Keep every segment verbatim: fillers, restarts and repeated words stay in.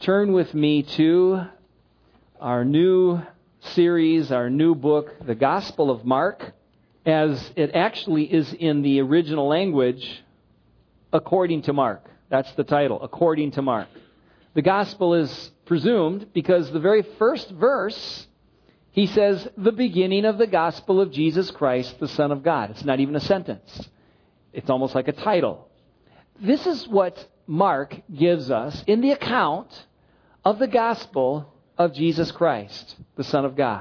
turn with me to our new series, our new book, the Gospel of Mark, as it actually is in the original language, According to Mark. That's the title, According to Mark. The Gospel is presumed because the very first verse, he says, the beginning of the Gospel of Jesus Christ, the Son of God. It's not even a sentence. It's almost like a title. This is what Mark gives us in the account of the Gospel of Jesus Christ, the Son of God.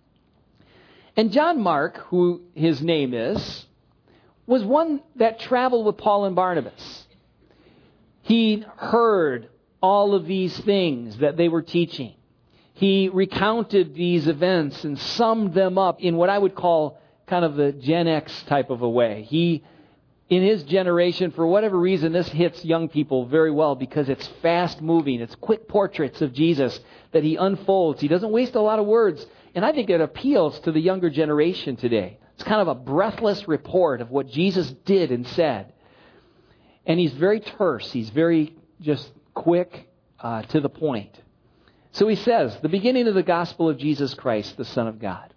And John Mark, who his name is, was one that traveled with Paul and Barnabas. He heard all of these things that they were teaching. He recounted these events and summed them up in what I would call kind of the Gen X type of a way. He, in his generation, for whatever reason, this hits young people very well because it's fast moving. It's quick portraits of Jesus that he unfolds. He doesn't waste a lot of words. And I think it appeals to the younger generation today. It's kind of a breathless report of what Jesus did and said. And he's very terse. He's very just quick uh, to the point. So he says, the beginning of the gospel of Jesus Christ, the Son of God.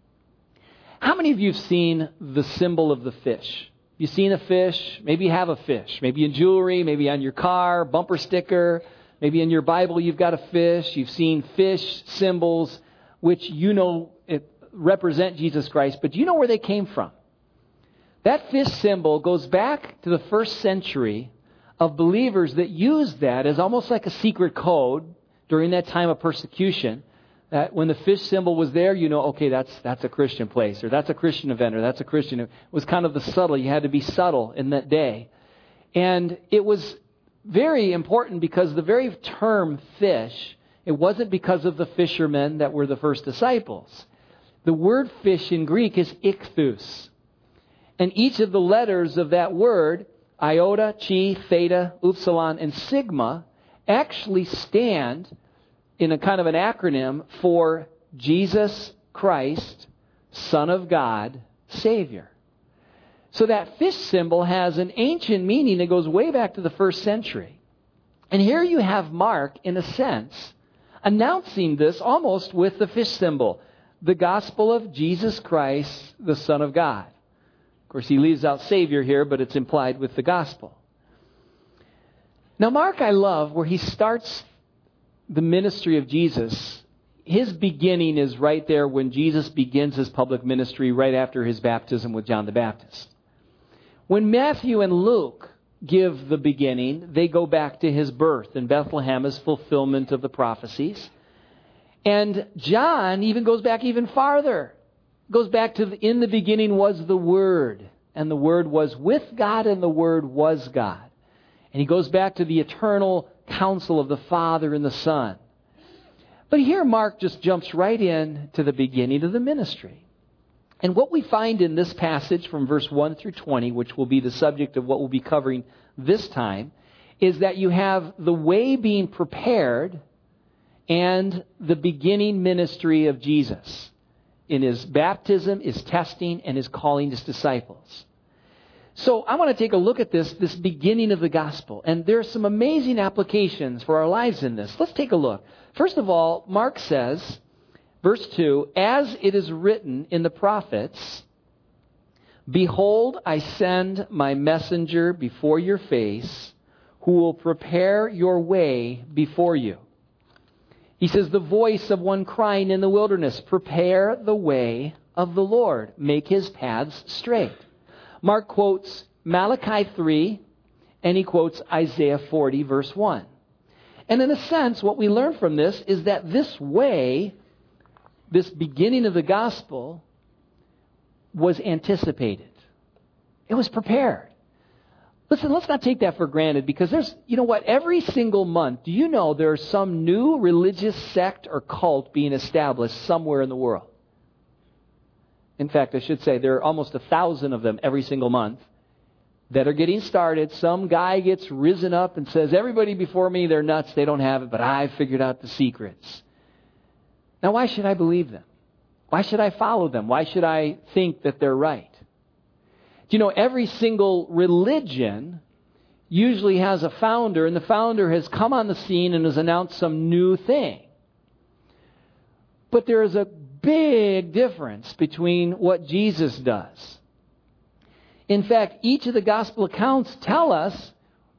How many of you have seen the symbol of the fish? You've seen a fish, maybe you have a fish, maybe in jewelry, maybe on your car, bumper sticker, maybe in your Bible you've got a fish. You've seen fish symbols which you know it represent Jesus Christ, but do you know where they came from? That fish symbol goes back to the first century of believers that used that as almost like a secret code during that time of persecution. That when the fish symbol was there, you know, okay, that's that's a Christian place, or that's a Christian event, or that's a Christian. It was kind of the subtle. You had to be subtle in that day. And it was very important because the very term fish, it wasn't because of the fishermen that were the first disciples. The word fish in Greek is ichthus. And each of the letters of that word, iota, chi, theta, upsilon, and sigma, actually stand in a kind of an acronym for Jesus Christ, Son of God, Savior. So that fish symbol has an ancient meaning that goes way back to the first century. And here you have Mark, in a sense, announcing this almost with the fish symbol, the gospel of Jesus Christ, the Son of God. Of course, he leaves out Savior here, but it's implied with the gospel. Now, Mark, I love where he starts the ministry of Jesus. His beginning is right there when Jesus begins his public ministry right after his baptism with John the Baptist. When Matthew and Luke give the beginning, they go back to his birth in Bethlehem as fulfillment of the prophecies. And John even goes back even farther. Goes back to the, in the beginning was the Word, and the Word was with God, and the Word was God. And he goes back to the eternal counsel of the Father and the Son. But here Mark just jumps right in to the beginning of the ministry. And what we find in this passage from verse one through twenty, which will be the subject of what we'll be covering this time, is that you have the way being prepared and the beginning ministry of Jesus in his baptism, his testing, and his calling his disciples. So I want to take a look at this, this beginning of the gospel. And there are some amazing applications for our lives in this. Let's take a look. First of all, Mark says, verse two, as it is written in the prophets, behold, I send my messenger before your face, who will prepare your way before you. He says, the voice of one crying in the wilderness, prepare the way of the Lord, make his paths straight. Mark quotes Malachi three, and he quotes Isaiah forty, verse one. And in a sense, what we learn from this is that this way, this beginning of the gospel, was anticipated. It was prepared. Listen, let's not take that for granted, because there's, you know what, every single month, do you know there's some new religious sect or cult being established somewhere in the world? In fact, I should say there are almost a thousand of them every single month that are getting started. Some guy gets risen up and says, everybody before me, they're nuts, they don't have it, but I figured out the secrets. Now, why should I believe them? Why should I follow them? Why should I think that they're right? Do you know, every single religion usually has a founder, and the founder has come on the scene and has announced some new thing. But there is a big difference between what Jesus does. In fact, each of the gospel accounts tell us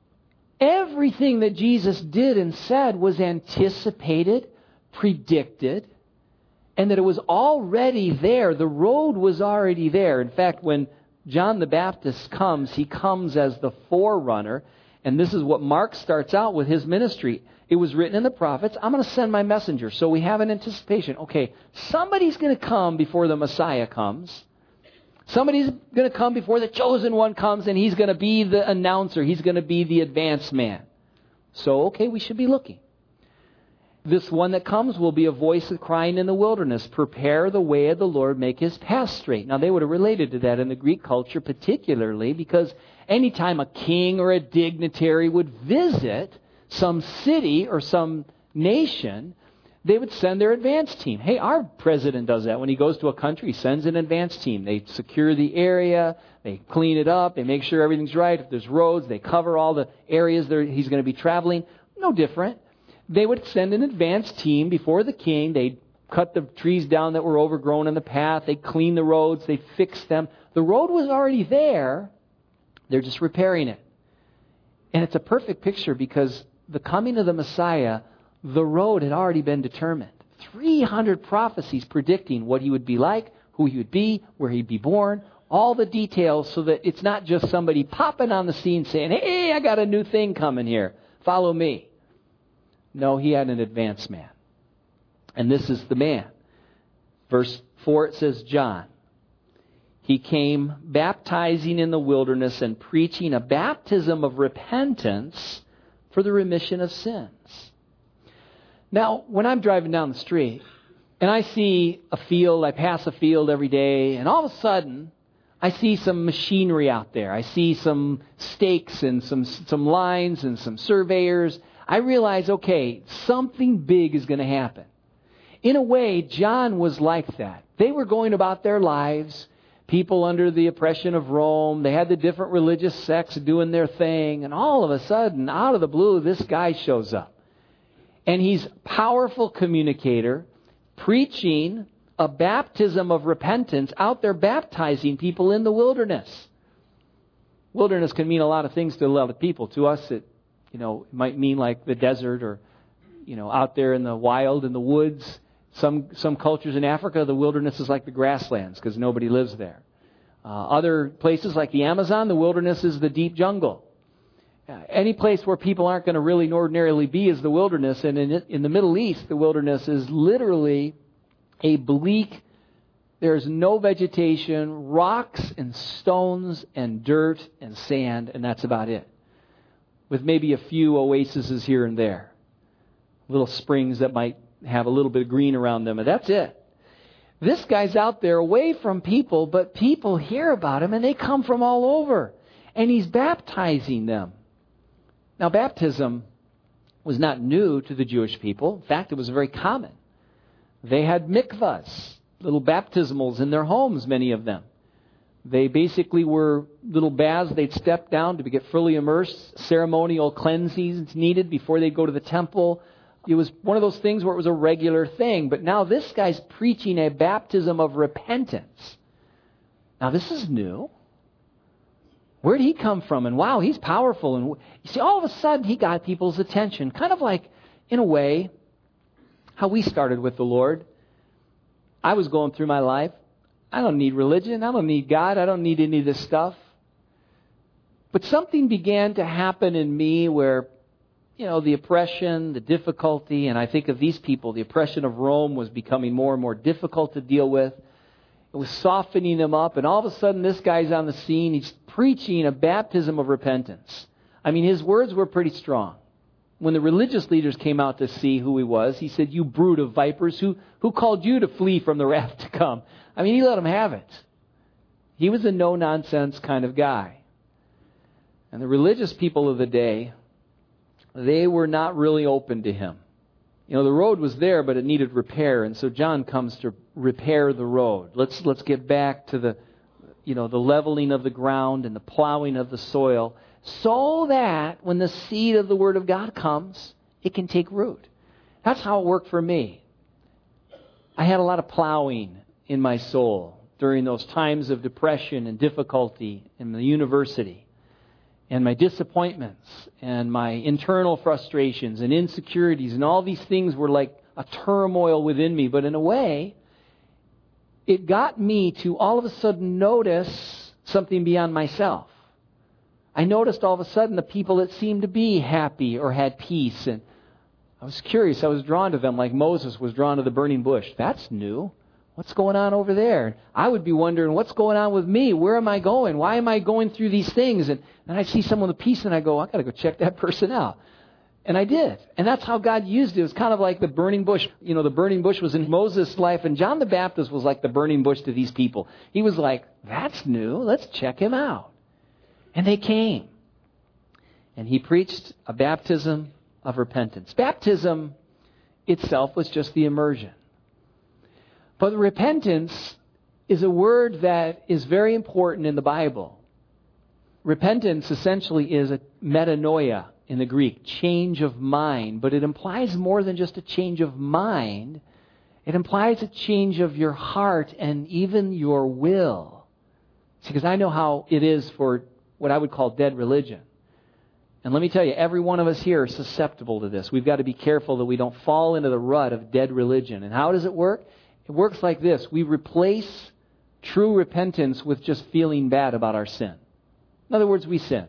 everything that Jesus did and said was anticipated, predicted, and that it was already there. The road was already there. In fact, when John the Baptist comes, he comes as the forerunner, and this is what Mark starts out with his ministry. It was written in the prophets, I'm going to send my messenger. So we have an anticipation. Okay, somebody's going to come before the Messiah comes. Somebody's going to come before the chosen one comes, and he's going to be the announcer. He's going to be the advance man. So, okay, we should be looking. This one that comes will be a voice crying in the wilderness, prepare the way of the Lord, make his path straight. Now, they would have related to that in the Greek culture particularly, because anytime a king or a dignitary would visit some city or some nation, they would send their advance team. Hey, our president does that. When he goes to a country, he sends an advance team. They secure the area, they clean it up, they make sure everything's right. If there's roads, they cover all the areas that he's going to be traveling. No different. They would send an advance team before the king. They'd cut the trees down that were overgrown in the path. They'd clean the roads. They'd fix them. The road was already there. They're just repairing it. And it's a perfect picture because the coming of the Messiah, the road had already been determined. three hundred prophecies predicting what he would be like, who he would be, where he'd be born, all the details so that it's not just somebody popping on the scene saying, hey, I got a new thing coming here. Follow me. No, he had an advance man. And this is the man. Verse four, it says, John. He came baptizing in the wilderness and preaching a baptism of repentance for the remission of sins. Now, when I'm driving down the street and I see a field, I pass a field every day, and all of a sudden I see some machinery out there. I see some stakes and some some lines and some surveyors. I realize, okay, something big is going to happen. In a way, John was like that. They were going about their lives, people under the oppression of Rome. They had the different religious sects doing their thing. And all of a sudden, out of the blue, this guy shows up. And he's a powerful communicator, preaching a baptism of repentance out there, baptizing people in the wilderness. Wilderness can mean a lot of things to a lot of people. To us, it, you know, it might mean like the desert or, you know, out there in the wild, in the woods. Some some cultures in Africa, the wilderness is like the grasslands because nobody lives there. Uh, other places like the Amazon, the wilderness is the deep jungle. Uh, any place where people aren't going to really ordinarily be is the wilderness. And in, in the Middle East, the wilderness is literally a bleak, there's no vegetation, rocks and stones and dirt and sand, and that's about it. With maybe a few oases here and there. Little springs that might have a little bit of green around them, and that's it. This guy's out there away from people, but people hear about him and they come from all over. And he's baptizing them. Now, baptism was not new to the Jewish people. In fact, it was very common. They had mikvahs, little baptismals in their homes, many of them. They basically were little baths they'd step down to get fully immersed, ceremonial cleansings needed before they'd go to the temple. It was one of those things where it was a regular thing. But now this guy's preaching a baptism of repentance. Now this is new. Where did he come from? And wow, he's powerful. And you see, all of a sudden he got people's attention. Kind of like, in a way, how we started with the Lord. I was going through my life. I don't need religion. I don't need God. I don't need any of this stuff. But something began to happen in me where, you know, the oppression, the difficulty, and I think of these people, the oppression of Rome was becoming more and more difficult to deal with. It was softening them up, and all of a sudden this guy's on the scene. He's preaching a baptism of repentance. I mean, his words were pretty strong. When the religious leaders came out to see who he was, he said, "You brood of vipers, who, who called you to flee from the wrath to come?" I mean, he let them have it. He was a no-nonsense kind of guy. And the religious people of the day, they were not really open to him. You know, the road was there, but it needed repair. And so John comes to repair the road. Let's let's get back to the, you know, the leveling of the ground and the plowing of the soil. so that when the seed of the Word of God comes, it can take root. That's how it worked for me. I had a lot of plowing in my soul during those times of depression and difficulty in the university, and my disappointments and my internal frustrations and insecurities, and all these things were like a turmoil within me. But in a way, it got me to all of a sudden notice something beyond myself. I noticed all of a sudden the people that seemed to be happy or had peace, and I was curious. I was drawn to them like Moses was drawn to the burning bush. That's new. What's going on over there? I would be wondering, what's going on with me? Where am I going? Why am I going through these things? And then I see someone with peace, and I go, I got to go check that person out. And I did. And that's how God used it. It was kind of like the burning bush. You know, the burning bush was in Moses' life, and John the Baptist was like the burning bush to these people. He was like, that's new. Let's check him out. And they came. And he preached a baptism of repentance. Baptism itself was just the immersion. But repentance is a word that is very important in the Bible. Repentance essentially is a metanoia in the Greek, change of mind. But it implies more than just a change of mind. It implies a change of your heart and even your will. See, because I know how it is for what I would call dead religion. And let me tell you, every one of us here is susceptible to this. We've got to be careful that we don't fall into the rut of dead religion. And how does it work? It works like this. We replace true repentance with just feeling bad about our sin. In other words, we sin.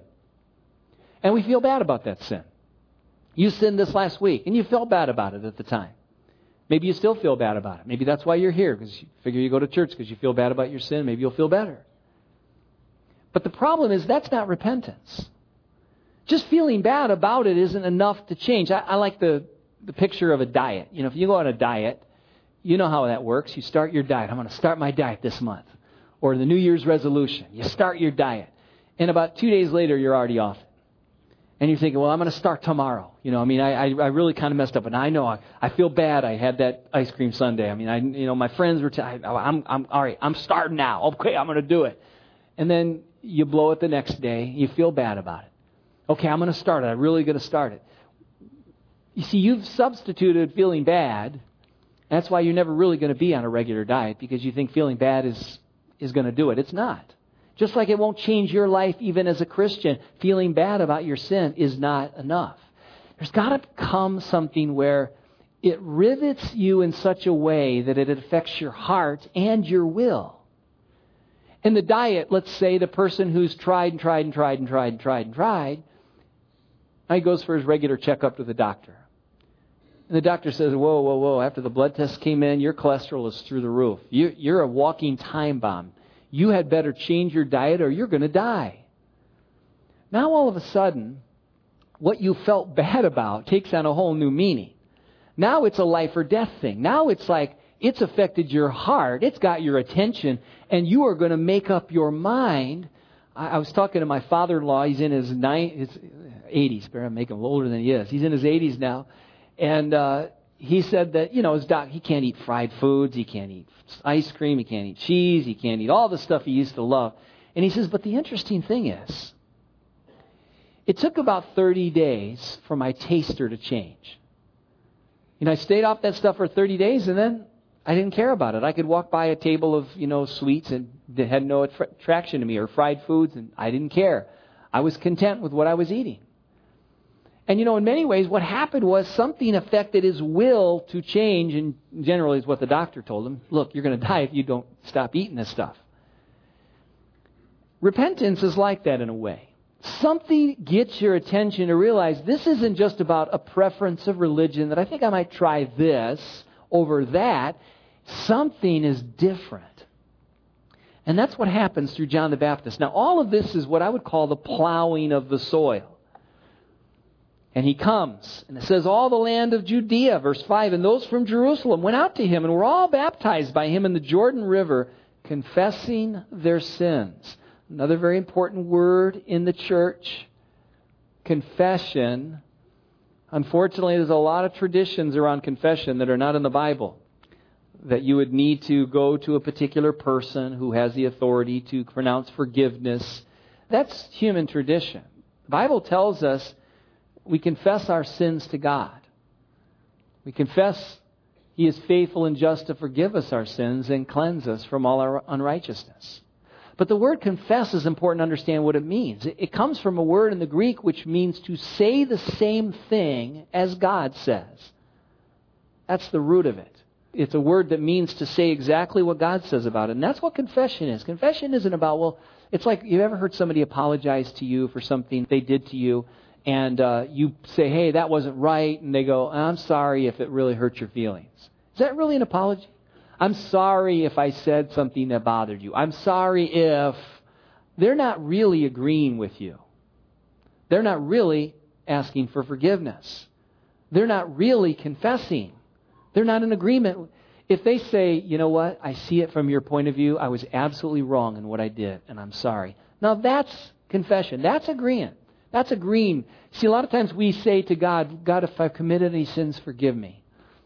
And we feel bad about that sin. You sinned this last week, and you felt bad about it at the time. Maybe you still feel bad about it. Maybe that's why you're here, because you figure you go to church because you feel bad about your sin. Maybe you'll feel better. But the problem is that's not repentance. Just feeling bad about it isn't enough to change. I, I like the, the picture of a diet. You know, if you go on a diet, you know how that works. You start your diet. I'm going to start my diet this month. Or the New Year's resolution. You start your diet. And about two days later, you're already off it. And you're thinking, well, I'm going to start tomorrow. You know, I mean, I, I, I really kind of messed up. And I know I, I feel bad. I had that ice cream sundae. I mean, I, you know, my friends were, t- I, I'm, I'm, all right, I'm starting now. Okay, I'm going to do it. And then you blow it the next day. You feel bad about it. Okay, I'm going to start it. I'm really going to start it. You see, you've substituted feeling bad. That's why you're never really going to be on a regular diet, because you think feeling bad is, is going to do it. It's not. Just like it won't change your life even as a Christian, feeling bad about your sin is not enough. There's got to come something where it rivets you in such a way that it affects your heart and your will. In the diet, let's say the person who's tried and tried and tried and tried and tried and tried, he goes for his regular checkup to the doctor. And the doctor says, whoa, whoa, whoa, after the blood test came in, your cholesterol is through the roof. You, you're a walking time bomb. You had better change your diet or you're going to die. Now all of a sudden, what you felt bad about takes on a whole new meaning. Now it's a life or death thing. Now it's like it's affected your heart. It's got your attention, and you are going to make up your mind. I, I was talking to my father-in-law. He's in his, nine, his eighties. Better make him older than he is. He's in his eighties now. And uh, he said that, you know, his doc, he can't eat fried foods. He can't eat ice cream. He can't eat cheese. He can't eat all the stuff he used to love. And he says, but the interesting thing is, it took about thirty days for my taster to change. You know, I stayed off that stuff for thirty days, and then I didn't care about it. I could walk by a table of, you know, sweets and that had no attraction to me, or fried foods, and I didn't care. I was content with what I was eating. And, you know, in many ways, what happened was something affected his will to change, and generally is what the doctor told him. Look, you're going to die if you don't stop eating this stuff. Repentance is like that in a way. Something gets your attention to realize this isn't just about a preference of religion, that I think I might try this over that. Something is different. And that's what happens through John the Baptist. Now, all of this is what I would call the plowing of the soil. And he comes, and it says, all the land of Judea, verse five, and those from Jerusalem went out to him and were all baptized by him in the Jordan River, confessing their sins. Another very important word in the church, confession. Unfortunately, there's a lot of traditions around confession that are not in the Bible. That you would need to go to a particular person who has the authority to pronounce forgiveness. That's human tradition. The Bible tells us we confess our sins to God. We confess He is faithful and just to forgive us our sins and cleanse us from all our unrighteousness. But the word confess is important to understand what it means. It comes from a word in the Greek which means to say the same thing as God says. That's the root of it. It's a word that means to say exactly what God says about it. And that's what confession is. Confession isn't about, well, it's like, you ever heard somebody apologize to you for something they did to you, and uh, you say, hey, that wasn't right, and they go, I'm sorry if it really hurt your feelings. Is that really an apology? I'm sorry if I said something that bothered you. I'm sorry if... They're not really agreeing with you. They're not really asking for forgiveness. They're not really confessing. They're not in agreement. If they say, you know what, I see it from your point of view. I was absolutely wrong in what I did, and I'm sorry. Now that's confession. That's agreeing. That's agreeing. See, a lot of times we say to God, God, if I've committed any sins, forgive me.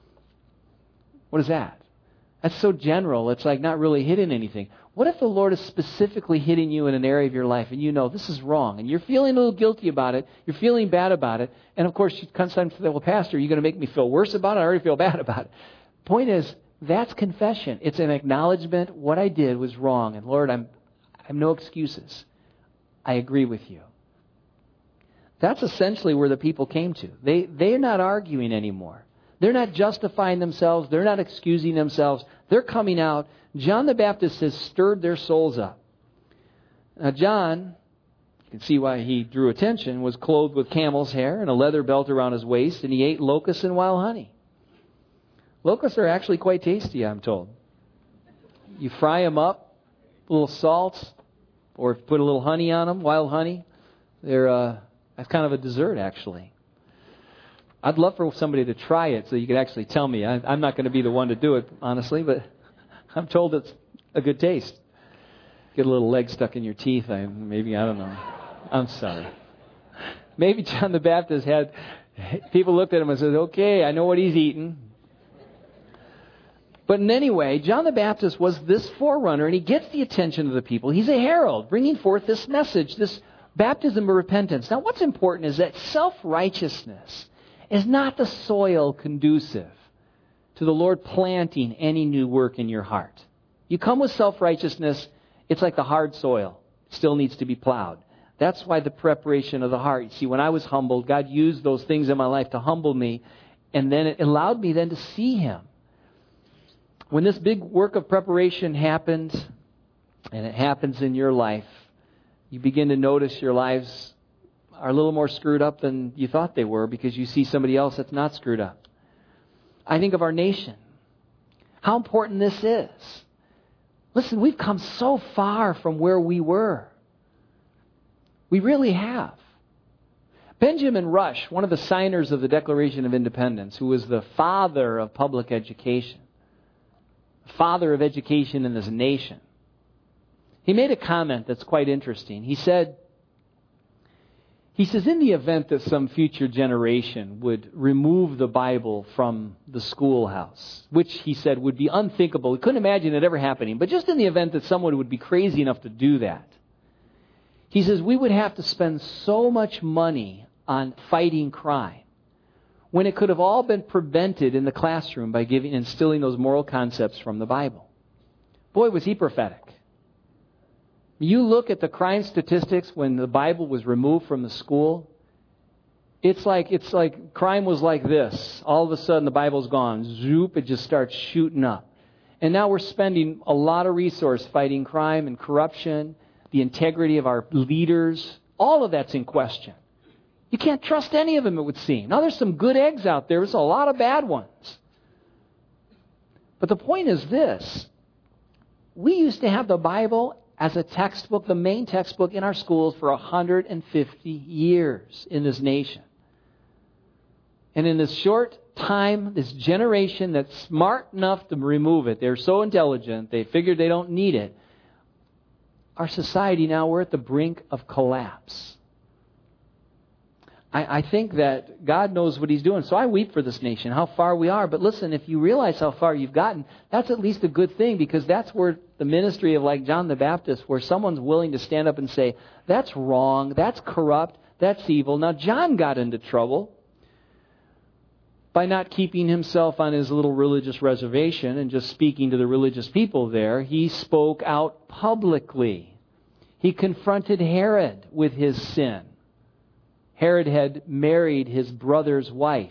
What is that? That's so general. It's like not really hitting anything. What if the Lord is specifically hitting you in an area of your life and you know this is wrong and you're feeling a little guilty about it, you're feeling bad about it, and of course you come to say, well, Pastor, are you going to make me feel worse about it? I already feel bad about it. Point is, that's confession. It's an acknowledgement what I did was wrong, and Lord, I'm I have no excuses. I agree with you. That's essentially where the people came to. They they're not arguing anymore. They're not justifying themselves. They're not excusing themselves. They're coming out. John the Baptist has stirred their souls up. Now, John, you can see why he drew attention, was clothed with camel's hair and a leather belt around his waist, and he ate locusts and wild honey. Locusts are actually quite tasty, I'm told. You fry them up, a little salt, or put a little honey on them, wild honey. They're uh, that's kind of a dessert, actually. I'd love for somebody to try it so you could actually tell me. I, I'm not going to be the one to do it, honestly, but I'm told it's a good taste. Get a little leg stuck in your teeth, I, maybe, I don't know. I'm sorry. Maybe John the Baptist had, people looked at him and said, okay, I know what he's eating. But in any way, John the Baptist was this forerunner, and he gets the attention of the people. He's a herald, bringing forth this message, this baptism of repentance. Now, what's important is that self-righteousness is not the soil conducive to the Lord planting any new work in your heart. You come with self-righteousness, it's like the hard soil. It still needs to be plowed. That's why the preparation of the heart. You see, when I was humbled, God used those things in my life to humble me, and then it allowed me then to see Him. When this big work of preparation happens, and it happens in your life, you begin to notice your lives are a little more screwed up than you thought they were because you see somebody else that's not screwed up. I think of our nation. How important this is. Listen, we've come so far from where we were. We really have. Benjamin Rush, one of the signers of the Declaration of Independence, who was the father of public education, father of education in this nation, he made a comment that's quite interesting. He said, He says, in the event that some future generation would remove the Bible from the schoolhouse, which he said would be unthinkable. He couldn't imagine it ever happening. But just in the event that someone would be crazy enough to do that, he says, we would have to spend so much money on fighting crime when it could have all been prevented in the classroom by giving, instilling those moral concepts from the Bible. Boy, was he prophetic. You look at the crime statistics when the Bible was removed from the school. It's like it's like crime was like this. All of a sudden the Bible's gone. Zoop, it just starts shooting up. And now we're spending a lot of resource fighting crime and corruption, the integrity of our leaders. All of that's in question. You can't trust any of them, it would seem. Now there's some good eggs out there. There's a lot of bad ones. But the point is this. We used to have the Bible as a textbook, the main textbook in our schools for one hundred fifty years in this nation. And in this short time, this generation that's smart enough to remove it, they're so intelligent, they figured they don't need it. Our society now, we're at the brink of collapse. I, I think that God knows what He's doing. So I weep for this nation, how far we are. But listen, if you realize how far you've gotten, that's at least a good thing, because that's where the ministry of like John the Baptist, where someone's willing to stand up and say, that's wrong, that's corrupt, That's evil. Now, John got into trouble by not keeping himself on his little religious reservation and just speaking to the religious people there. He spoke out publicly. He confronted Herod with his sin. Herod had married his brother's wife.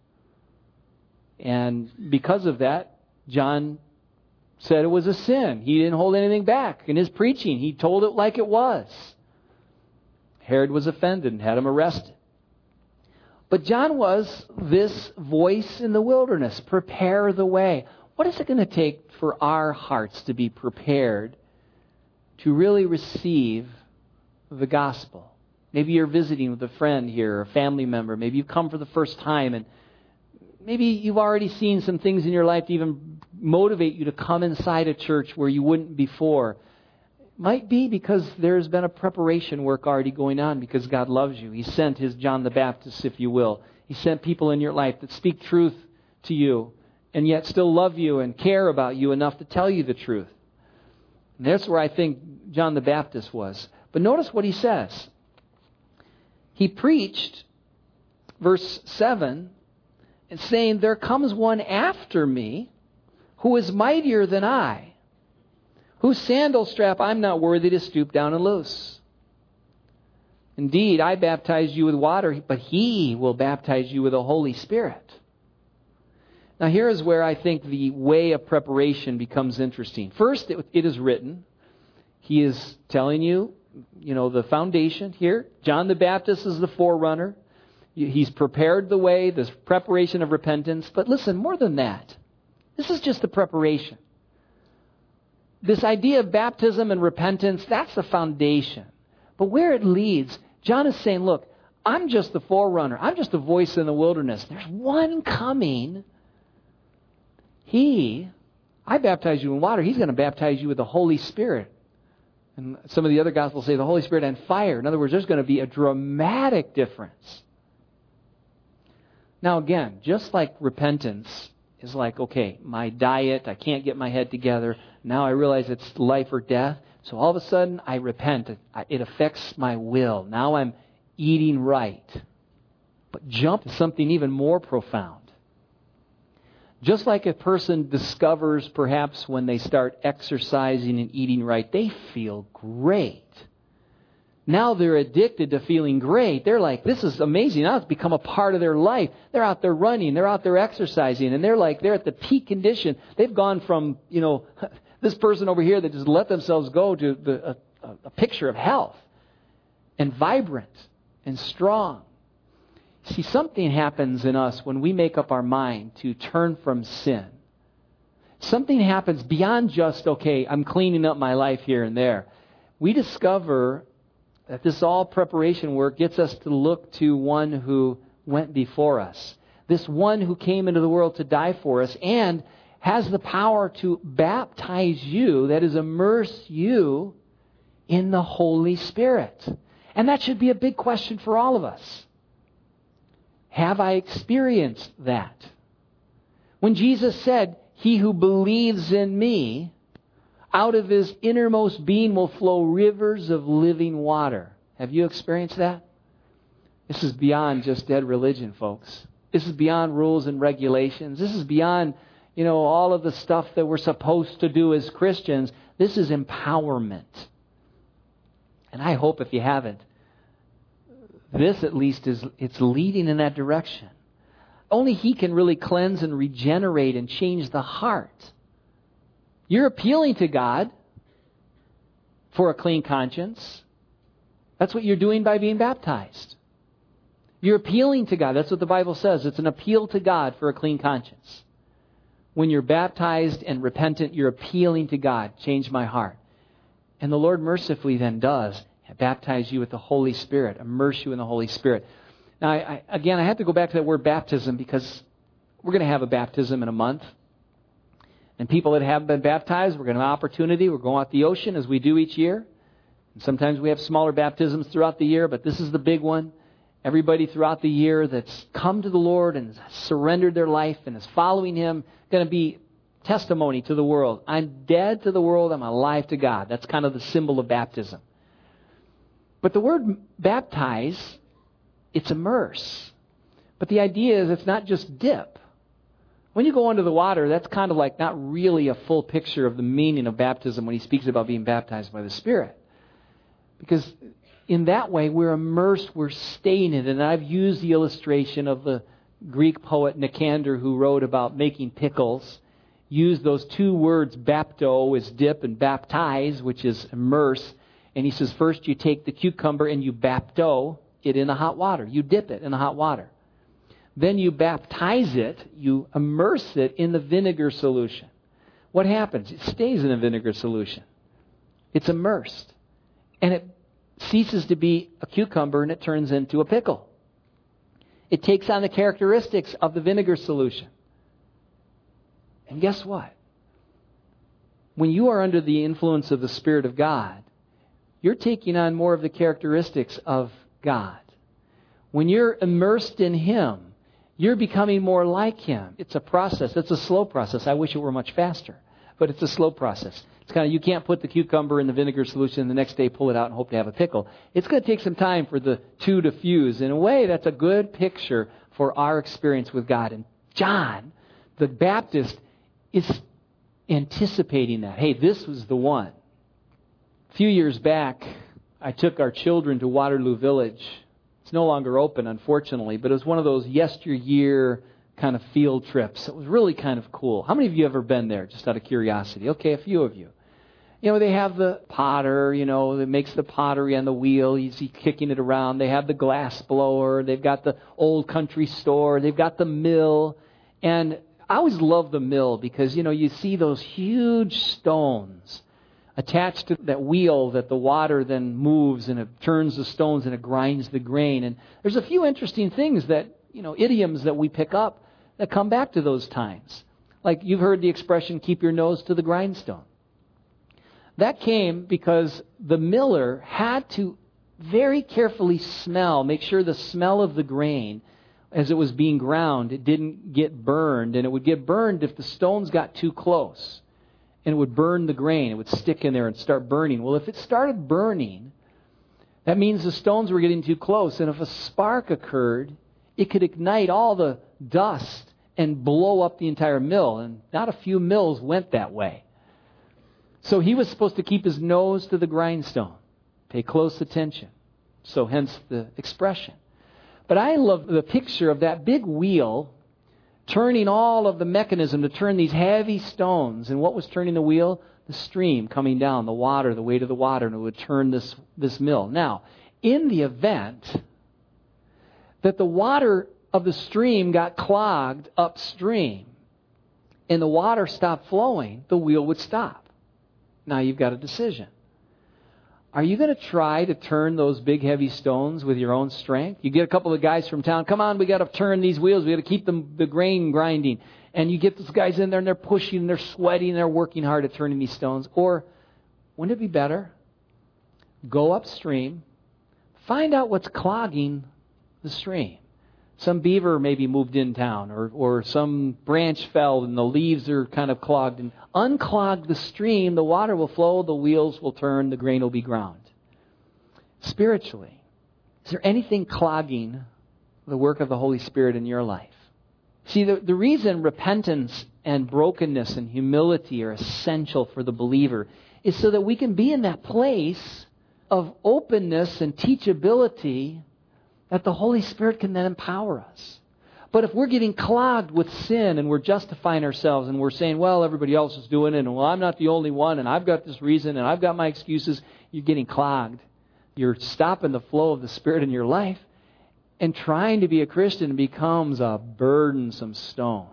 And because of that, John said it was a sin. He didn't hold anything back in his preaching. He told it like it was. Herod was offended and had him arrested. But John was this voice in the wilderness. Prepare the way. What is it going to take for our hearts to be prepared to really receive the gospel? Maybe you're visiting with a friend here, or a family member. Maybe you've come for the first time, and maybe you've already seen some things in your life to even motivate you to come inside a church where you wouldn't before. Might be because there's been a preparation work already going on because God loves you. He sent His John the Baptist, if you will. He sent people in your life that speak truth to you and yet still love you and care about you enough to tell you the truth. And that's where I think John the Baptist was. But notice what he says. He preached, verse seven, and saying, there comes one after me who is mightier than I, whose sandal strap I'm not worthy to stoop down and loose. Indeed, I baptize you with water, but He will baptize you with the Holy Spirit. Now here is where I think the way of preparation becomes interesting. First, it, it is written. He is telling you, you know, the foundation here. John the Baptist is the forerunner. He's prepared the way, this preparation of repentance. But listen, more than that, this is just the preparation. This idea of baptism and repentance, that's the foundation. But where it leads, John is saying, look, I'm just the forerunner. I'm just the voice in the wilderness. There's one coming. He, I baptize you in water. He's going to baptize you with the Holy Spirit. And some of the other Gospels say the Holy Spirit and fire. In other words, there's going to be a dramatic difference. Now again, just like repentance is like, okay, my diet, I can't get my head together. Now I realize it's life or death. So all of a sudden I repent. It affects my will. Now I'm eating right. But jump to something even more profound. Just like a person discovers perhaps when they start exercising and eating right, they feel great. Now they're addicted to feeling great. They're like, this is amazing. Now it's become a part of their life. They're out there running. They're out there exercising. And they're like, they're at the peak condition. They've gone from, you know, this person over here that just let themselves go to the, a, a picture of health and vibrant and strong. See, something happens in us when we make up our mind to turn from sin. Something happens beyond just, okay, I'm cleaning up my life here and there. We discover that this all preparation work gets us to look to one who went before us. This one who came into the world to die for us and has the power to baptize you, that is, immerse you in the Holy Spirit. And that should be a big question for all of us. Have I experienced that? When Jesus said, he who believes in me, out of his innermost being will flow rivers of living water. Have you experienced that? This is beyond just dead religion, folks. This is beyond rules and regulations. This is beyond, you know, all of the stuff that we're supposed to do as Christians. This is empowerment. And I hope if you haven't, this at least is, it's leading in that direction. Only He can really cleanse and regenerate and change the heart. You're appealing to God for a clean conscience. That's what you're doing by being baptized. You're appealing to God. That's what the Bible says. It's an appeal to God for a clean conscience. When you're baptized and repentant, you're appealing to God. Change my heart. And the Lord mercifully then does baptize you with the Holy Spirit, immerse you in the Holy Spirit. Now, I, I, again, I have to go back to that word baptism because we're going to have a baptism in a month. And people that have been baptized, we're going to have an opportunity. We're going out the ocean as we do each year. And sometimes we have smaller baptisms throughout the year, but this is the big one. Everybody throughout the year that's come to the Lord and surrendered their life and is following Him, going to be testimony to the world. I'm dead to the world. I'm alive to God. That's kind of the symbol of baptism. But the word baptize it's immerse. But the idea is it's not just dip. When you go under the water, that's kind of like not really a full picture of the meaning of baptism when he speaks about being baptized by the Spirit. Because in that way, we're immersed, we're staying in it. And I've used the illustration of the Greek poet Nicander, who wrote about making pickles, used those two words, bapto is dip and baptize, which is immerse. And he says, first you take the cucumber and you bapto it in the hot water. You dip it in the hot water. Then you baptize it, you immerse it in the vinegar solution. What happens? It stays in the vinegar solution. It's immersed. And it ceases to be a cucumber and it turns into a pickle. It takes on the characteristics of the vinegar solution. And guess what? When you are under the influence of the Spirit of God, you're taking on more of the characteristics of God. When you're immersed in Him, you're becoming more like Him. It's a process. It's a slow process. I wish it were much faster. But it's a slow process. It's kind of, you can't put the cucumber in the vinegar solution and the next day pull it out and hope to have a pickle. It's going to take some time for the two to fuse. In a way, that's a good picture for our experience with God. And John, the Baptist, is anticipating that. Hey, this was the one. A few years back, I took our children to Waterloo Village. It's no longer open, unfortunately, but it was one of those yesteryear kind of field trips. It was really kind of cool. How many of you have ever been there, just out of curiosity? Okay, a few of you. You know, they have the potter, you know, that makes the pottery on the wheel. You see kicking it around. They have the glass blower. They've got the old country store. They've got the mill. And I always love the mill because, you know, you see those huge stones attached to that wheel that the water then moves and it turns the stones and it grinds the grain. And there's a few interesting things that, you know, idioms that we pick up that come back to those times. Like you've heard the expression, keep your nose to the grindstone. That came because the miller had to very carefully smell, make sure the smell of the grain as it was being ground, it didn't get burned. And it would get burned if the stones got too close. And it would burn the grain. It would stick in there and start burning. Well, if it started burning, that means the stones were getting too close. And if a spark occurred, it could ignite all the dust and blow up the entire mill. And not a few mills went that way. So he was supposed to keep his nose to the grindstone. Pay close attention. So hence the expression. But I love the picture of that big wheel turning all of the mechanism to turn these heavy stones. And what was turning the wheel? The stream coming down, the water, the weight of the water, and it would turn this, this mill. Now, in the event that the water of the stream got clogged upstream and the water stopped flowing, the wheel would stop. Now you've got a decision. Are you going to try to turn those big heavy stones with your own strength? You get a couple of guys from town, come on, we got to turn these wheels, we got to keep them, the grain grinding. And you get those guys in there and they're pushing, and they're sweating, and they're working hard at turning these stones. Or wouldn't it be better? Go upstream, find out what's clogging the stream. Some beaver maybe moved in town, or, or some branch fell and the leaves are kind of clogged. And unclog the stream, the water will flow, the wheels will turn, the grain will be ground. Spiritually, is there anything clogging the work of the Holy Spirit in your life? See, the, the reason repentance and brokenness and humility are essential for the believer is so that we can be in that place of openness and teachability that the Holy Spirit can then empower us. But if we're getting clogged with sin and we're justifying ourselves and we're saying, well, everybody else is doing it, and well, I'm not the only one, and I've got this reason, and I've got my excuses, you're getting clogged. You're stopping the flow of the Spirit in your life, and trying to be a Christian becomes a burdensome stone.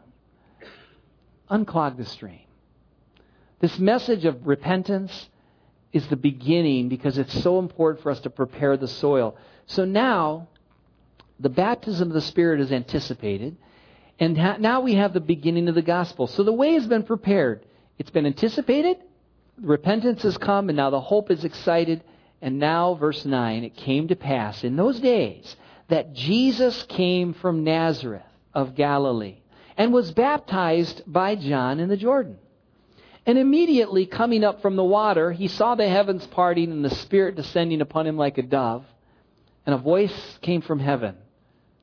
Unclog the stream. This message of repentance is the beginning because it's so important for us to prepare the soil. So now, the baptism of the Spirit is anticipated, and ha- now we have the beginning of the gospel. So the way has been prepared. It's been anticipated, repentance has come, and now the hope is excited. And now, verse nine, it came to pass in those days that Jesus came from Nazareth of Galilee and was baptized by John in the Jordan. And immediately coming up from the water, he saw the heavens parting and the Spirit descending upon him like a dove. And a voice came from heaven.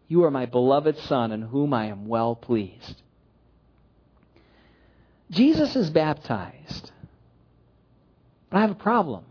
You are my beloved Son, in whom I am well pleased. Jesus is baptized. But I have a problem.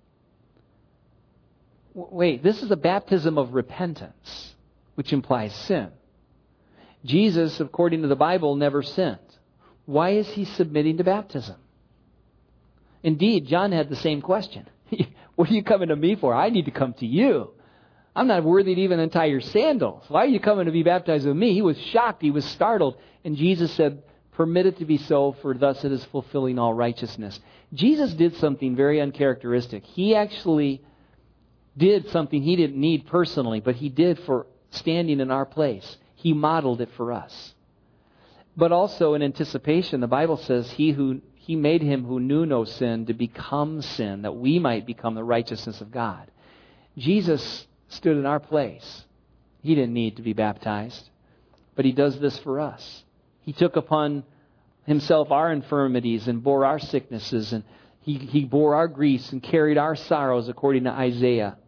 Wait, this is a baptism of repentance, which implies sin. Jesus, according to the Bible, never sinned. Why is he submitting to baptism? Indeed, John had the same question. What are you coming to me for? I need to come to you. I'm not worthy to even untie your sandals. Why are you coming to be baptized with me? He was shocked. He was startled. And Jesus said, permit it to be so, for thus it is fulfilling all righteousness. Jesus did something very uncharacteristic. He actually did something he didn't need personally, but he did for standing in our place. He modeled it for us. But also in anticipation, the Bible says he who he made him who knew no sin to become sin, that we might become the righteousness of God. Jesus stood in our place. He didn't need to be baptized, but he does this for us. He took upon himself our infirmities and bore our sicknesses, and he, he bore our griefs and carried our sorrows, according to Isaiah.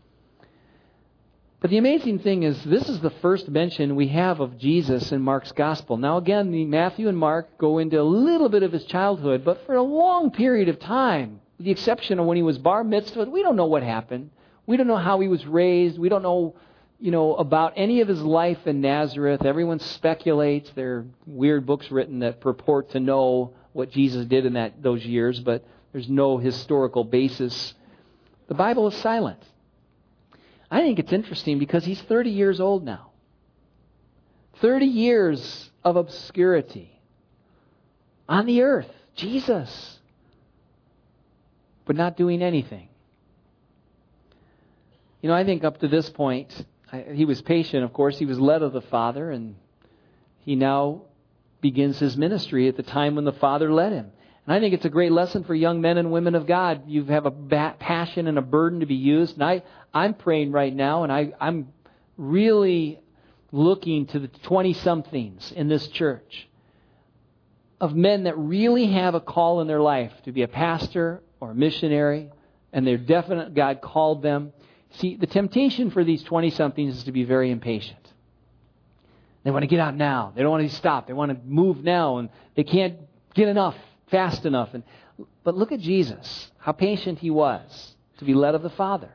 But the amazing thing is, this is the first mention we have of Jesus in Mark's Gospel. Now again, the Matthew and Mark go into a little bit of his childhood, but for a long period of time, with the exception of when he was bar mitzvah, we don't know what happened. We don't know how he was raised. We don't know, you know, about any of his life in Nazareth. Everyone speculates. There are weird books written that purport to know what Jesus did in that those years, but there's no historical basis. The Bible is silent. I think it's interesting because he's thirty years old now. thirty years of obscurity on the earth. Jesus. But not doing anything. You know, I think up to this point, I, he was patient, of course. He was led of the Father, and he now begins his ministry at the time when the Father led him. And I think it's a great lesson for young men and women of God. You have a ba- passion and a burden to be used. And I, I'm praying right now, and I, I'm really looking to the twenty-somethings in this church of men that really have a call in their life to be a pastor or a missionary, and they're definite God called them. See, the temptation for these twenty-somethings is to be very impatient. They want to get out now. They don't want to stop. They want to move now, and they can't get enough, fast enough. And but look at Jesus, how patient he was to be led of the Father.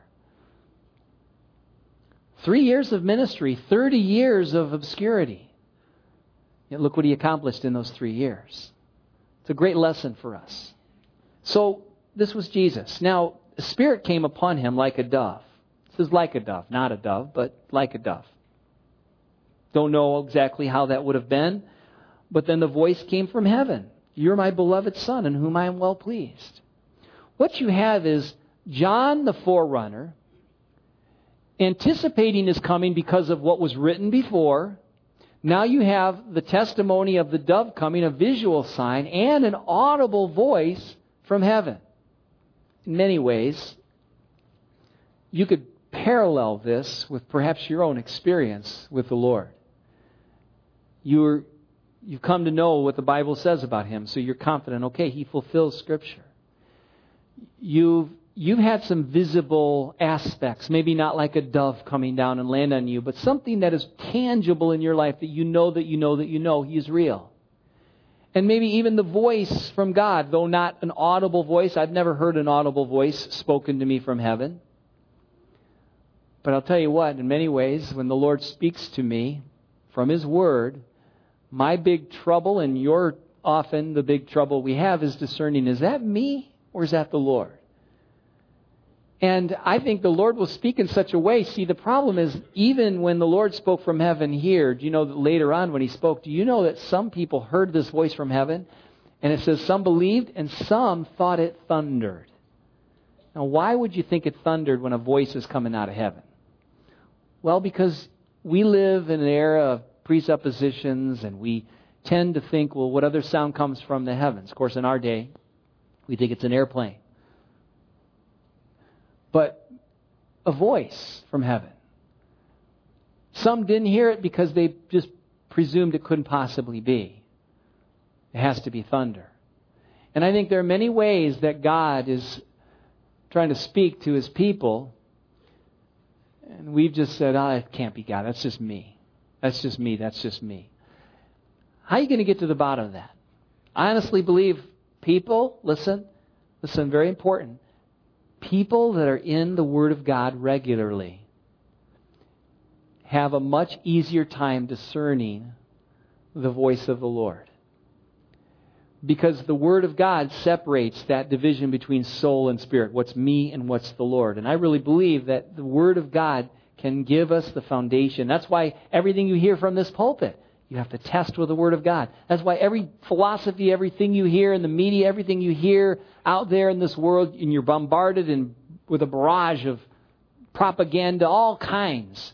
Three years of ministry, thirty years of obscurity. Yet look what he accomplished in those three years. It's a great lesson for us. So this was Jesus. Now, the Spirit came upon him like a dove. It says like a dove, not a dove, but like a dove. Don't know exactly how that would have been, but then the voice came from heaven. You're my beloved Son, in whom I am well pleased. What you have is John the forerunner, anticipating his coming because of what was written before. Now you have the testimony of the dove coming, a visual sign, and an audible voice from heaven. In many ways, you could parallel this with perhaps your own experience with the Lord. You're, you've come to know what the Bible says about him, so you're confident, okay, he fulfills Scripture. You've, you've had some visible aspects, maybe not like a dove coming down and land on you, but something that is tangible in your life that you know that you know that you know he is real. And maybe even the voice from God, though not an audible voice. I've never heard an audible voice spoken to me from heaven. But I'll tell you what, in many ways, when the Lord speaks to me from His Word, my big trouble, and your often the big trouble we have, is discerning, is that me or is that the Lord? And I think the Lord will speak in such a way. See, the problem is, even when the Lord spoke from heaven here, do you know that later on when He spoke, do you know that some people heard this voice from heaven? And it says some believed and some thought it thundered. Now, why would you think it thundered when a voice is coming out of heaven? Well, because we live in an era of presuppositions, and we tend to think, well, what other sound comes from the heavens? Of course, in our day, we think it's an airplane. But a voice from heaven. Some didn't hear it because they just presumed it couldn't possibly be. It has to be thunder. And I think there are many ways that God is trying to speak to His people, and we've just said, oh, it can't be God. That's just me. That's just me. That's just me. How are you going to get to the bottom of that? I honestly believe people, listen, listen, very important. People that are in the Word of God regularly have a much easier time discerning the voice of the Lord. Because the Word of God separates that division between soul and spirit. What's me and what's the Lord. And I really believe that the Word of God can give us the foundation. That's why everything you hear from this pulpit, you have to test with the Word of God. That's why every philosophy, everything you hear in the media, everything you hear out there in this world, and you're bombarded in, with a barrage of propaganda, all kinds.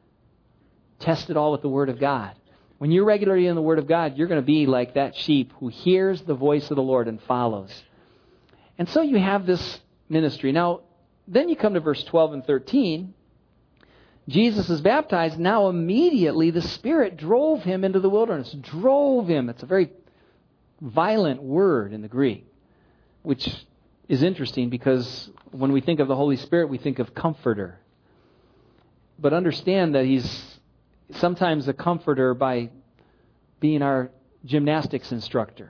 Test it all with the Word of God. When you're regularly in the Word of God, you're going to be like that sheep who hears the voice of the Lord and follows. And so you have this ministry. Now, then you come to verse twelve and thirteen. Jesus is baptized. Now immediately the Spirit drove him into the wilderness. Drove him. It's a very violent word in the Greek, which is interesting because when we think of the Holy Spirit, we think of comforter. But understand that he's sometimes a comforter by being our gymnastics instructor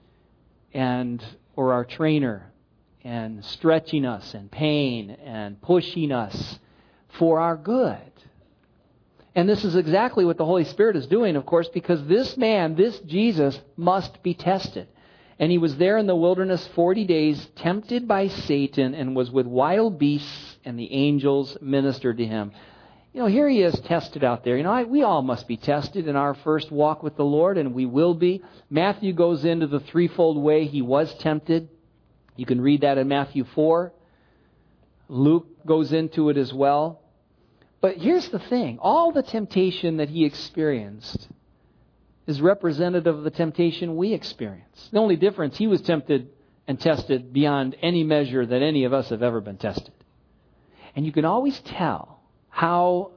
and or our trainer and stretching us and pain and pushing us for our good. And this is exactly what the Holy Spirit is doing, of course, because this man, this Jesus, must be tested. And he was there in the wilderness forty days, tempted by Satan, and was with wild beasts, and the angels ministered to him. You know, here he is tested out there. You know, I, we all must be tested in our first walk with the Lord, and we will be. Matthew goes into the threefold way he was tempted. You can read that in Matthew four. Luke goes into it as well. But here's the thing. All the temptation that he experienced is representative of the temptation we experience. The only difference, he was tempted and tested beyond any measure that any of us have ever been tested. And you can always tell how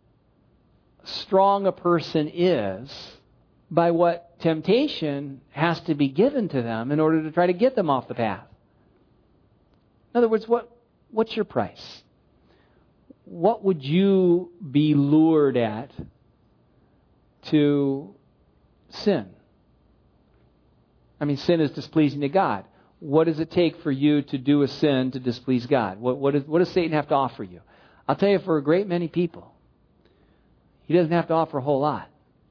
strong a person is by what temptation has to be given to them in order to try to get them off the path. In other words, what what's your price? What would you be lured at to sin? I mean, sin is displeasing to God. What does it take for you to do a sin to displease God? What, what, is, what does Satan have to offer you? I'll tell you, for a great many people, he doesn't have to offer a whole lot.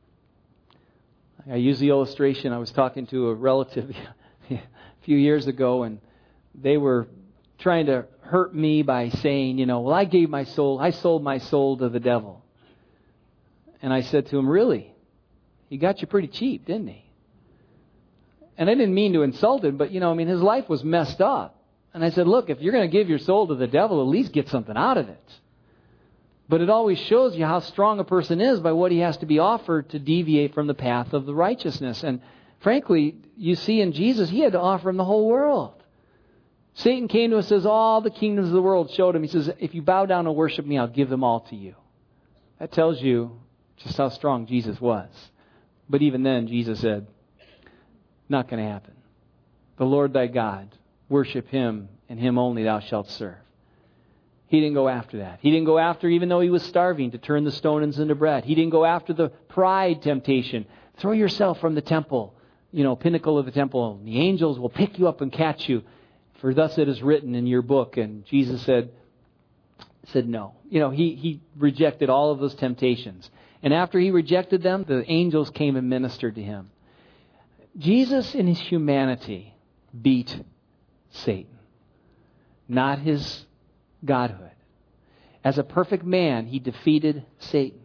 I use the illustration. I was talking to a relative a few years ago, and they were trying to hurt me by saying, you know, well, I gave my soul, I sold my soul to the devil. And I said to him, really? He got you pretty cheap, didn't he? And I didn't mean to insult him, but, you know, I mean, his life was messed up. And I said, look, if you're going to give your soul to the devil, at least get something out of it. But it always shows you how strong a person is by what he has to be offered to deviate from the path of the righteousness. And frankly, you see in Jesus, he had to offer him the whole world. Satan came to us and says, all the kingdoms of the world showed him. He says, if you bow down and worship me, I'll give them all to you. That tells you just how strong Jesus was. But even then, Jesus said, not going to happen. The Lord thy God, worship him, and him only thou shalt serve. He didn't go after that. He didn't go after, even though he was starving, to turn the stones into bread. He didn't go after the pride temptation. Throw yourself from the temple, you know, pinnacle of the temple. The angels will pick you up and catch you. For thus it is written in your book. And Jesus said, said no. You know, he, he rejected all of those temptations. And after he rejected them, the angels came and ministered to him. Jesus in his humanity beat Satan, not his godhood. As a perfect man, he defeated Satan.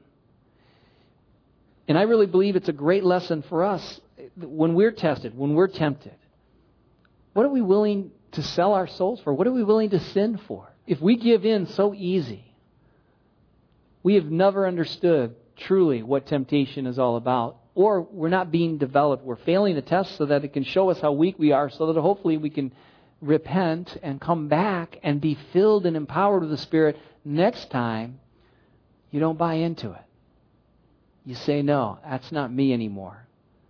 And I really believe it's a great lesson for us when we're tested, when we're tempted. What are we willing to sell our souls for? What are we willing to sin for? If we give in so easy, we have never understood truly what temptation is all about. Or we're not being developed. We're failing the test so that it can show us how weak we are, so that hopefully we can repent and come back and be filled and empowered with the Spirit. Next time, you don't buy into it. You say, no, that's not me anymore.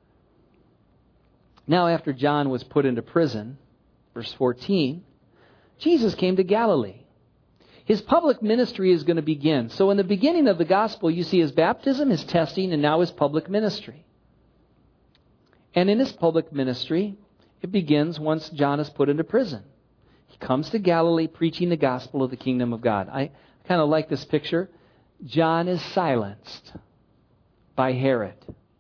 Now, after John was put into prison, verse fourteen, Jesus came to Galilee. his public ministry is going to begin. So in the beginning of the gospel, you see his baptism, his testing, and now his public ministry. And in his public ministry, it begins once John is put into prison. He comes to Galilee preaching the gospel of the kingdom of God. I kind of like this picture. John is silenced by Herod.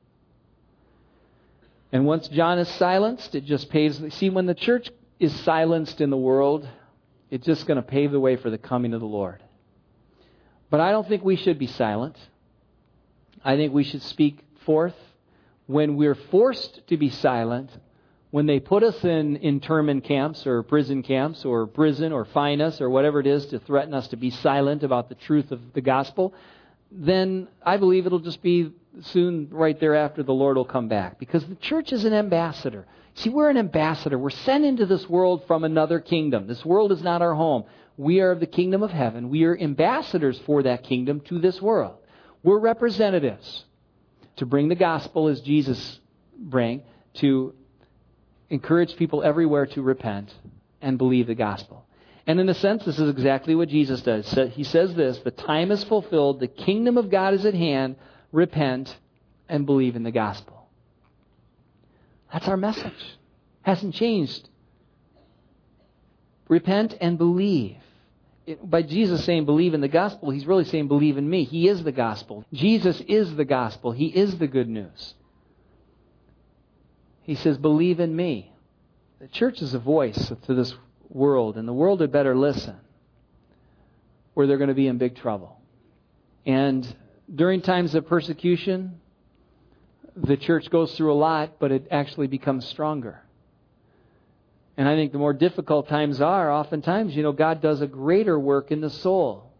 And once John is silenced, it just paves... See, when the church is silenced in the world, it's just going to pave the way for the coming of the Lord. But I don't think we should be silent. I think we should speak forth. When we're forced to be silent, when they put us in internment camps or prison camps or prison or fine us or whatever it is to threaten us to be silent about the truth of the gospel, then I believe it'll just be soon right thereafter the Lord will come back. Because the church is an ambassador. See, we're an ambassador. We're sent into this world from another kingdom. This world is not our home. We are of the kingdom of heaven. We are ambassadors for that kingdom to this world. We're representatives to bring the gospel as Jesus bring, to encourage people everywhere to repent and believe the gospel. And in a sense, this is exactly what Jesus does. He says this, the time is fulfilled, the kingdom of God is at hand, repent and believe in the gospel. That's our message. Hasn't changed. Repent and believe. It, by Jesus saying believe in the gospel, he's really saying believe in me. He is the gospel. Jesus is the gospel. He is the good news. He says believe in me. The church is a voice to this world, and the world had better listen, or they're going to be in big trouble. And during times of persecution, the church goes through a lot, but it actually becomes stronger. And I think the more difficult times are, oftentimes, you know, God does a greater work in the soul.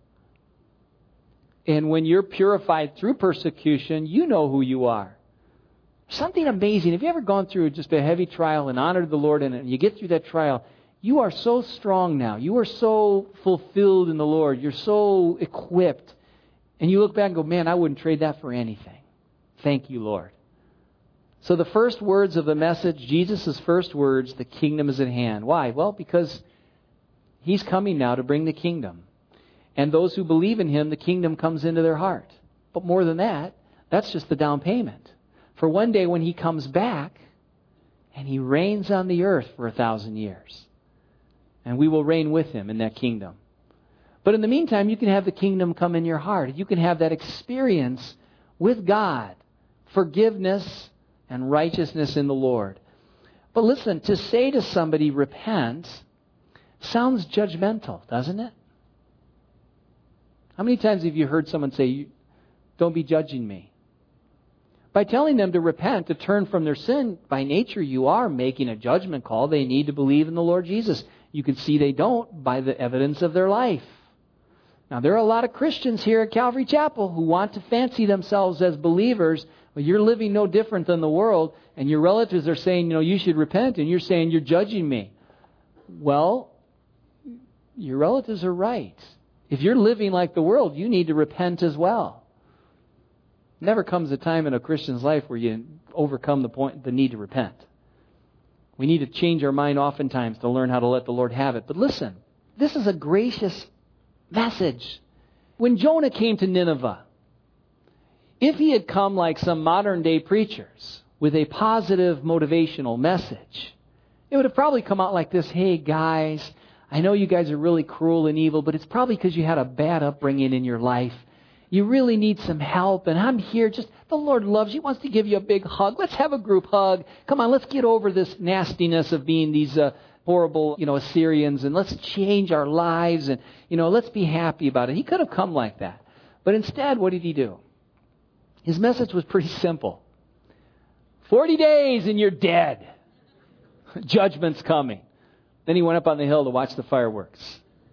And when you're purified through persecution, you know who you are. Something amazing. Have you ever gone through just a heavy trial and honored the Lord, and you get through that trial, you are so strong now. You are so fulfilled in the Lord. You're so equipped. And you look back and go, man, I wouldn't trade that for anything. Thank you, Lord. So the first words of the message, Jesus' first words, the kingdom is at hand. Why? Well, because he's coming now to bring the kingdom. And those who believe in him, the kingdom comes into their heart. But more than that, that's just the down payment. For one day when he comes back, and he reigns on the earth for a thousand years. And we will reign with him in that kingdom. But in the meantime, you can have the kingdom come in your heart. You can have that experience with God. Forgiveness and righteousness in the Lord. But listen, to say to somebody, repent, sounds judgmental, doesn't it? How many times have you heard someone say, don't be judging me? By telling them to repent, to turn from their sin, by nature you are making a judgment call. They need to believe in the Lord Jesus. You can see they don't by the evidence of their life. Now, there are a lot of Christians here at Calvary Chapel who want to fancy themselves as believers. Well, you're living no different than the world, and your relatives are saying, you know, you should repent, and you're saying you're judging me. Well, your relatives are right. If you're living like the world, you need to repent as well. Never comes a time in a Christian's life where you overcome the point, the need to repent. We need to change our mind oftentimes to learn how to let the Lord have it. But listen, this is a gracious message. When Jonah came to Nineveh, if he had come like some modern day preachers with a positive motivational message, it would have probably come out like this. Hey guys, I know you guys are really cruel and evil, but it's probably because you had a bad upbringing in your life. You really need some help, and I'm here. Just the Lord loves you. He wants to give you a big hug. Let's have a group hug. Come on, let's get over this nastiness of being these uh, horrible, you know, Assyrians, and let's change our lives, and you know, let's be happy about it. He could have come like that, but instead, what did he do? His message was pretty simple. Forty days and you're dead. Judgment's coming. Then he went up on the hill to watch the fireworks.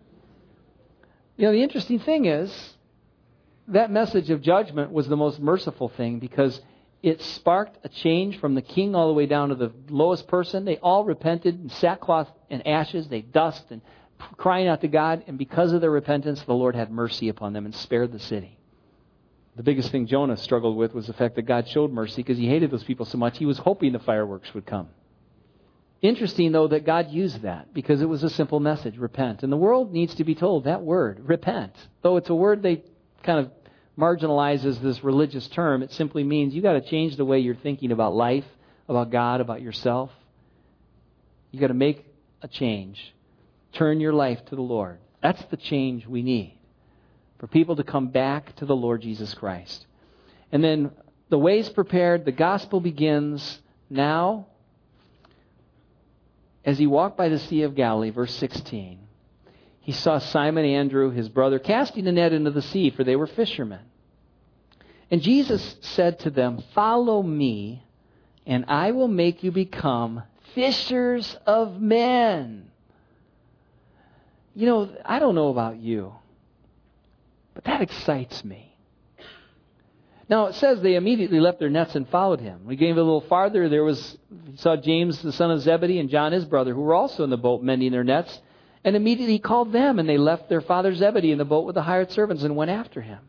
You know, the interesting thing is, that message of judgment was the most merciful thing because it sparked a change from the king all the way down to the lowest person. They all repented in sackcloth and ashes. They dust and crying out to God. And because of their repentance, the Lord had mercy upon them and spared the city. The biggest thing Jonah struggled with was the fact that God showed mercy because he hated those people so much. He was hoping the fireworks would come. Interesting, though, that God used that because it was a simple message, repent. And the world needs to be told that word, repent. Though it's a word they kind of marginalize as this religious term, it simply means you got to change the way you're thinking about life, about God, about yourself. You got to make a change. Turn your life to the Lord. That's the change we need for people to come back to the Lord Jesus Christ. And then the way's prepared, the gospel begins now. As he walked by the Sea of Galilee, verse sixteen, he saw Simon Andrew, his brother, casting a net into the sea, for they were fishermen. And Jesus said to them, follow me, and I will make you become fishers of men. You know, I don't know about you, but that excites me. Now, it says they immediately left their nets and followed him. We came a little farther. There was, he saw James, the son of Zebedee, and John, his brother, who were also in the boat mending their nets. And immediately he called them, and they left their father Zebedee in the boat with the hired servants and went after him.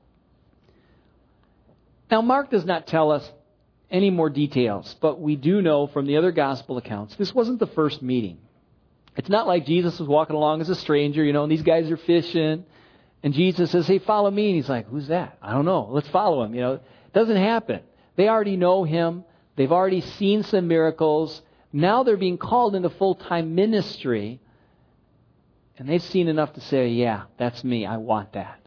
Now, Mark does not tell us any more details, but we do know from the other gospel accounts, this wasn't the first meeting. It's not like Jesus was walking along as a stranger, you know, and these guys are fishing. And Jesus says, hey, follow me. And he's like, who's that? I don't know. Let's follow him. You know, it doesn't happen. They already know him. They've already seen some miracles. Now they're being called into full-time ministry. And they've seen enough to say, yeah, that's me. I want that.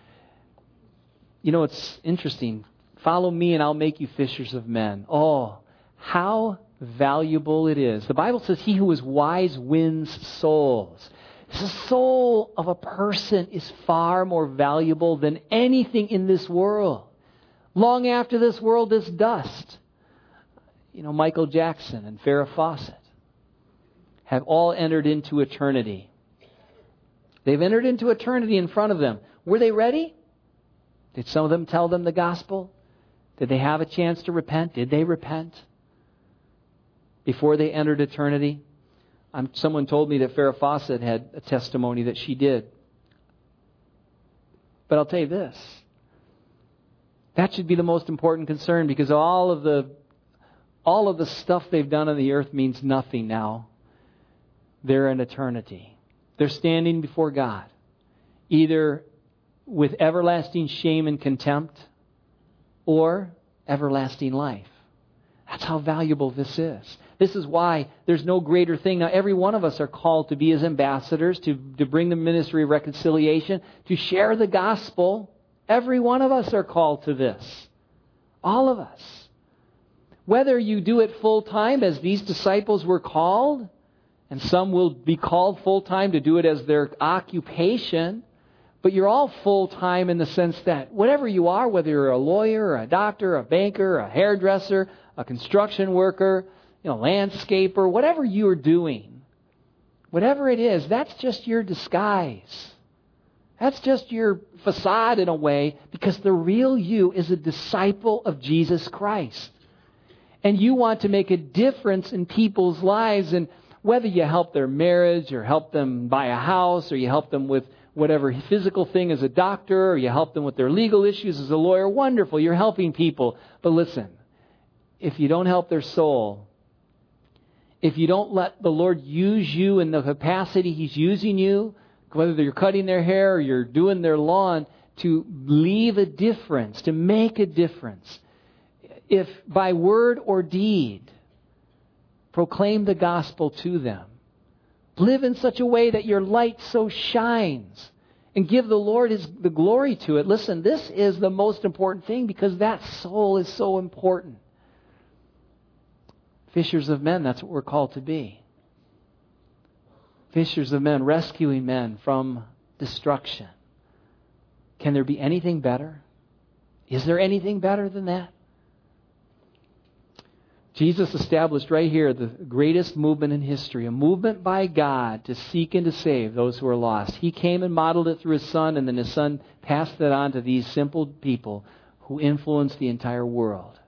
You know, it's interesting. Follow me and I'll make you fishers of men. Oh, how valuable it is. The Bible says he who is wise wins souls. The soul of a person is far more valuable than anything in this world. Long after this world is dust. You know, Michael Jackson and Farrah Fawcett have all entered into eternity. They've entered into eternity in front of them. Were they ready? Did some of them tell them the gospel? Did they have a chance to repent? Did they repent before they entered eternity? I'm, someone told me that Farrah Fawcett had a testimony that she did. But I'll tell you this. That should be the most important concern because all of the all of the stuff they've done on the earth means nothing now. They're in eternity. They're standing before God, either with everlasting shame and contempt or everlasting life. That's how valuable this is. This is why there's no greater thing. Now, every one of us are called to be His ambassadors, to, to bring the ministry of reconciliation, to share the gospel. Every one of us are called to this. All of us. Whether you do it full time as these disciples were called, and some will be called full time to do it as their occupation, but you're all full time in the sense that whatever you are, whether you're a lawyer, or a doctor, a banker, a hairdresser, a construction worker, you know, landscaper, whatever you're doing, whatever it is, that's just your disguise. That's just your facade in a way, because the real you is a disciple of Jesus Christ. And you want to make a difference in people's lives, and whether you help their marriage or help them buy a house or you help them with whatever physical thing as a doctor or you help them with their legal issues as a lawyer, wonderful, you're helping people. But listen, if you don't help their soul, if you don't let the Lord use you in the capacity He's using you, whether you're cutting their hair or you're doing their lawn, to leave a difference, to make a difference, if by word or deed, proclaim the gospel to them. Live in such a way that your light so shines and give the Lord His, the glory to it. Listen, this is the most important thing because that soul is so important. Fishers of men, that's what we're called to be. Fishers of men, rescuing men from destruction. Can there be anything better? Is there anything better than that? Jesus established right here the greatest movement in history, a movement by God to seek and to save those who are lost. He came and modeled it through His Son, and then His Son passed it on to these simple people who influenced the entire world.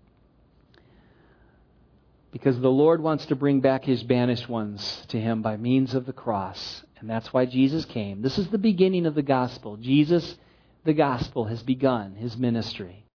Because the Lord wants to bring back His banished ones to Him by means of the cross. And that's why Jesus came. This is the beginning of the gospel. Jesus, the gospel, has begun His ministry.